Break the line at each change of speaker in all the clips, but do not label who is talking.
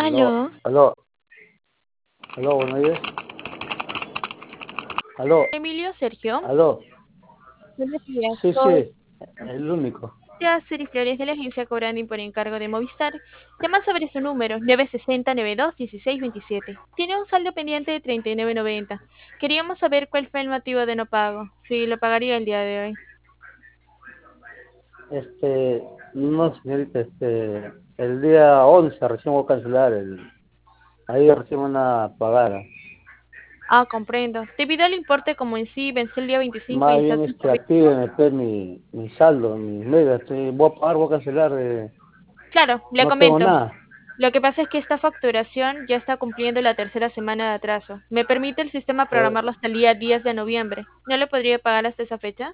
Aló,
Aló,
aló, aló, ¿me oyes? Aló,
Emilio, Sergio.
aló,
Buenos días,
sí,
soy
sí, el único.
Siri Flores de la agencia Corani por encargo de Movistar. Llama sobre su número 960-92-1627. Tiene un saldo pendiente de 39.90. Queríamos saber cuál fue el motivo de no pago, si lo pagaría el día de hoy.
No, señorita, el día 11 recién voy a cancelar, ahí recién van a pagar.
Ah, comprendo. Debido al importe como en sí, vence el día 25 y
Más
está
bien,
sin servicio.
actívenme pues, mi saldo, mis megas, voy a pagar, voy a cancelar,
Claro, le
no tengo
comento.
nada.
Lo que pasa es que esta facturación ya está cumpliendo la tercera semana de atraso. Me permite el sistema
Por-
programarlo hasta el día 10 de noviembre. ¿No le podría pagar hasta esa fecha?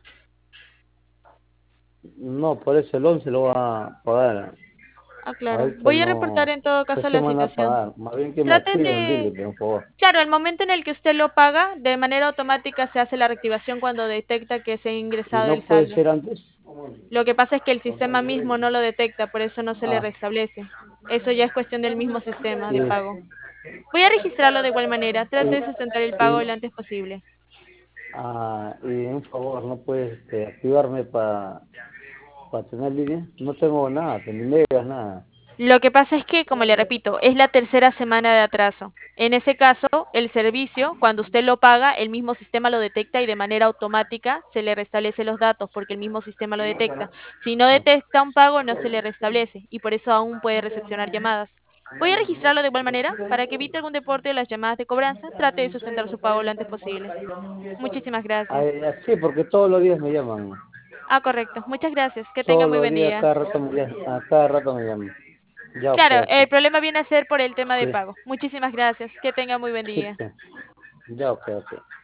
no, por eso el 11 lo voy a pagar.
Ah, claro.
Ahorita
Voy a reportar
no,
en todo caso
recién
la
van a
situación.
pagar. Más bien que me
Trate
activen, dile,
de...
por favor.
Claro, al momento en el que usted lo paga, de manera automática se hace la reactivación cuando detecta que se ha
Y
ingresado el
no puede
saldo.
ser antes.
Lo que pasa es que el sistema mismo no lo detecta, por eso no se le
Ah,
restablece. Eso ya es cuestión del mismo sistema
sí.
de pago. Voy a registrarlo de igual manera. Trate de sustentar el pago lo
Y,
antes posible.
y un favor, ¿no puedes activarme para tener línea? No tengo nada, ni megas, nada.
Lo que pasa es que, como le repito, es la tercera semana de atraso. En ese caso, el servicio, cuando usted lo paga, el mismo sistema lo detecta y de manera automática se le restablece los datos porque el mismo sistema lo detecta. Si no
Ah,
detecta un pago, no se le restablece y por eso aún puede recepcionar llamadas. Voy a registrarlo de igual manera para que evite algún deporte de las llamadas de cobranza. Trate de sustentar su pago lo antes posible. Muchísimas gracias.
sí, porque todos los días me llaman.
Ah, correcto. Muchas gracias. Que tenga
Todos
muy
los
buen
días,
día.
cada rato me llaman. A cada rato me llaman. Ya, ok,
Claro, el
ok.
problema viene a ser por el tema de
Sí,
pago. Muchísimas gracias. Que tenga muy buen
sí,
día.
sí. Ya, ok, ok.